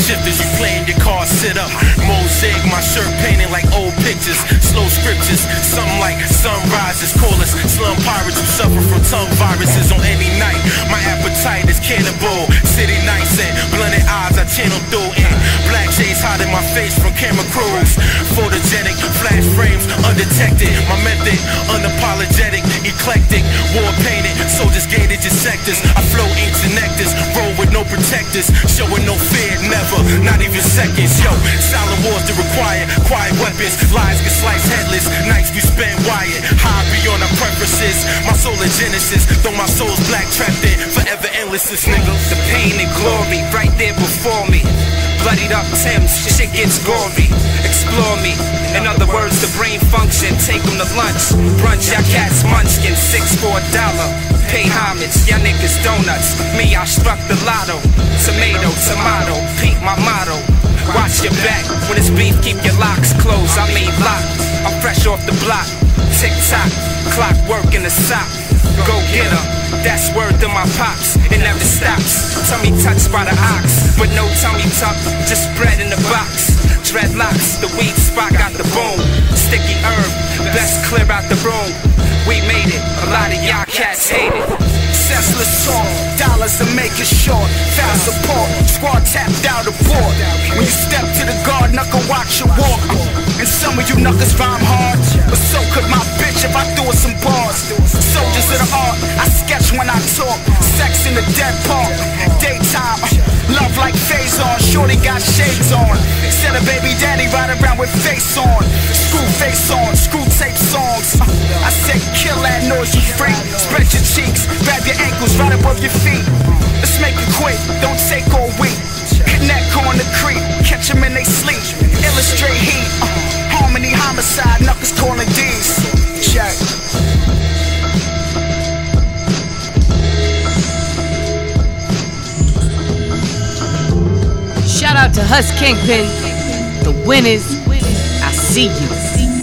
shifters, you playing your car, sit up. Mosaic, my shirt painted like old pictures. Slow scriptures, something like sunrises. Call us slum pirates who suffer from tongue viruses on any night. My appetite is cannibal. City nights and blunted eyes I channel through. And black shades hiding my face from camera crews. Photogenic, flash frames undetected. My method, unapologetic, eclectic. War painted, soldiers gated your sectors. I flow ancient nectars, roll with no protectors. Showing no fear, never, not even seconds. Yo, silent wars that require quiet weapons. Lies get sliced headless, nights we spend wired. High beyond our preferences. My soul is Genesis, though my soul's black trapped in forever endless. This nigga, the pain and glory right there before me. Bloodied up Thames, shit gets gory. Explore me, in other words, the brain function. Take them to lunch, brunch, y'all cats munchkin. 6 for $1. Pay homage, y'all niggas donuts. Me, I struck the lotto. Tomato, tomato, peep my motto. Watch your back, when it's beef, keep your locks closed. I mean locked, I'm fresh off the block. Tick tock, clockwork in the sock. Go get her, that's word to my pops. It never stops, tummy touched by the ox. But no tummy tuck, just spread in the box. Dreadlocks, the weed spot got the boom. Sticky herb, best clear out the room. We made it, a lot of y'all cats hate it. Senseless talk, dollars to make it short. Fast support, squad tapped out the board. When you step to the guard, knuckle watch your walk. And some of you knuckles rhyme hard, but so could my bitch if I threw her some bars. Soldiers of the art, I sketch when I talk. Sex in the dead park, daytime. Love like phase on, shorty got shades on. Said a baby daddy ride around with face on. Screw face on, screw tape songs. I said kill that noise, you freak. Spread your cheeks, grab your ankles right above your feet. Let's make it quick, don't take all week. Connect on the creep, catch them in they sleep. Illustrate heat, harmony, homicide, knuckles calling D's. Check. Shout out to Hus Kingpin, the winners. I see you.